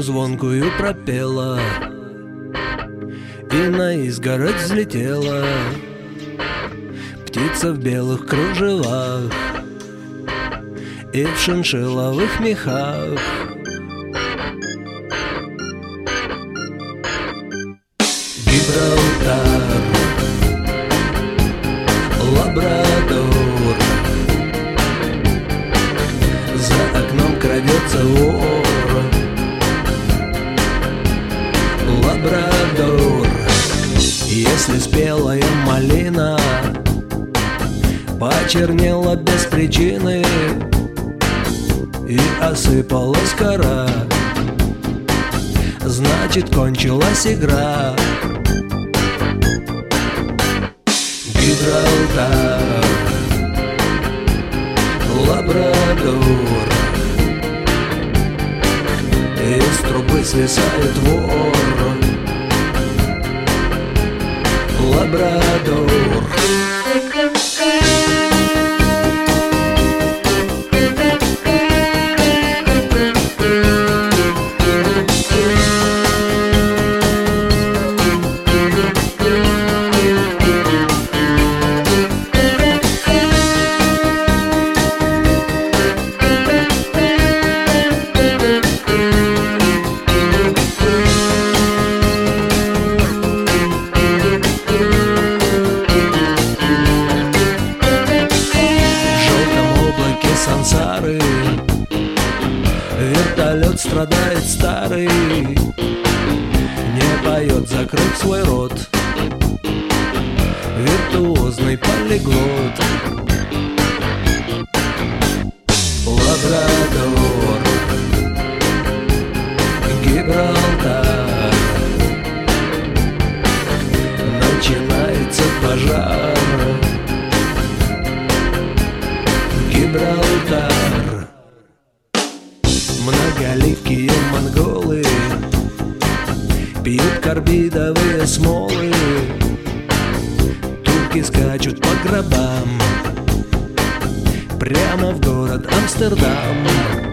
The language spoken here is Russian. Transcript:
звонкую пропела, и на изгородь взлетела птица в белых кружевах и в шиншилловых мехах. Гибралтар, Лабрадор, за окном крадется вор. Лабрадор, если спелая малина почернела без причины и осыпалась кора, значит, кончилась игра. Гибралтар, Лабрадор, из трубы свисает вор. Лабрадор. Сансары вертолет страдает старый, не поет, закрыв свой рот, виртуозный полиглот. Лабрадор, Гибралтар, начинается пожар. Гибралтар. Многоликие монголы пьют карбидовые смолы, турки скачут по гробам прямо в город Амстердам.